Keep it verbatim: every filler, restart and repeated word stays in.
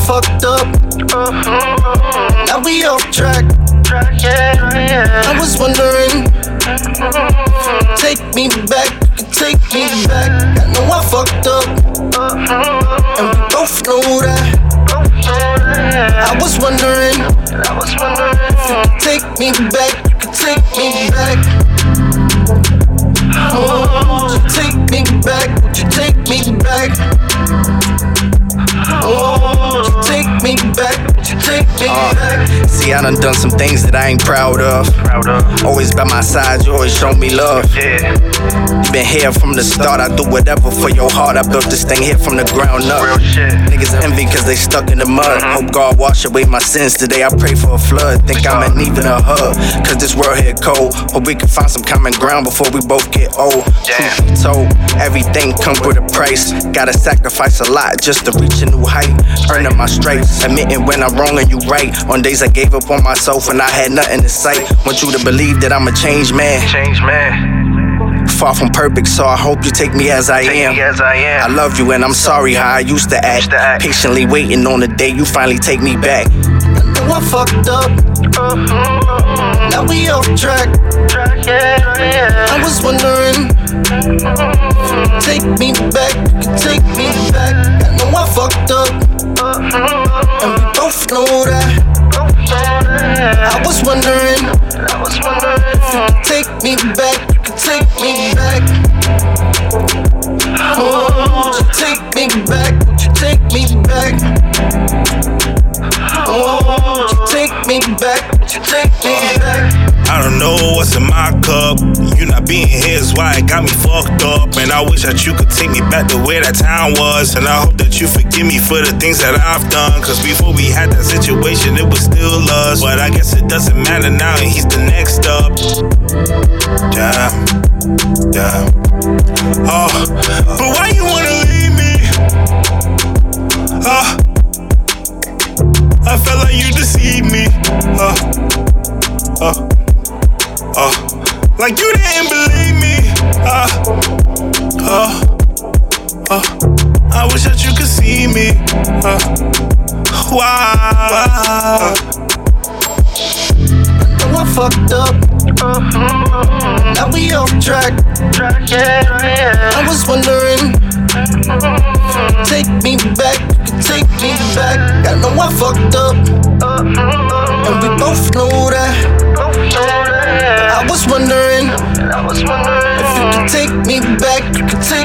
fucked up. Now we off track. I was wondering, take me back, take me back. I know I fucked up, and we both know that. I was wondering, if you could take me back, you could take me back. Oh, would you take me back? Would you take me back? Oh, would you take me back? Would you take me uh, back? See, I done done some things that I ain't proud of. Proud of. Always by my side, you always show me love. Yeah. You been here from the start, I do whatever for your heart. I built this thing here from the ground up. Real shit. Niggas envy cause they stuck in the mud. Mm-hmm. Hope God wash away my sins today. I pray for a flood. Think I'm in need of a hug, cause this world here cold. Hope we can find some common ground before we both get old. Truth be told, everything comes with a price. Gotta sacrifice a lot just to reach a new height. Earning my stripes, admitting when I'm wrong and you right. On days I gave up on myself and I had nothing in sight. Want you to believe that I'm a changed man. Changed man. Far from perfect, so I hope you take me as I take am. Me as I am. I love you and I'm sorry how I used to act. Used to act. Patiently waiting on the day you finally take me back. I know I fucked up. Now we off track. I was wondering, take me back, take me back. I know I fucked up, and we both know that. I was wondering, if you could take me back, you could take me back. Oh, would you take me back? Would you take me back? Oh, would you take me back? Would you take me back? I don't know what's in my cup. You not being here is why it got me fucked up. And I wish that you could take me back to where that town was. And I hope that you forgive me for the things that I've done. Cause before we had that situation, it was still us. But I guess it doesn't matter now, and he's the next up. Yeah, yeah. Oh, but why you wanna leave me? Oh, I felt like you deceived me. Oh, oh. Oh, like you didn't believe me. Uh, oh, oh, I wish that you could see me. Uh, why? Uh, I know I fucked up. Now we off track. I was wondering, take me back, take me back. I know I fucked up, and we both know that. I was wondering, if you could take me back, you could take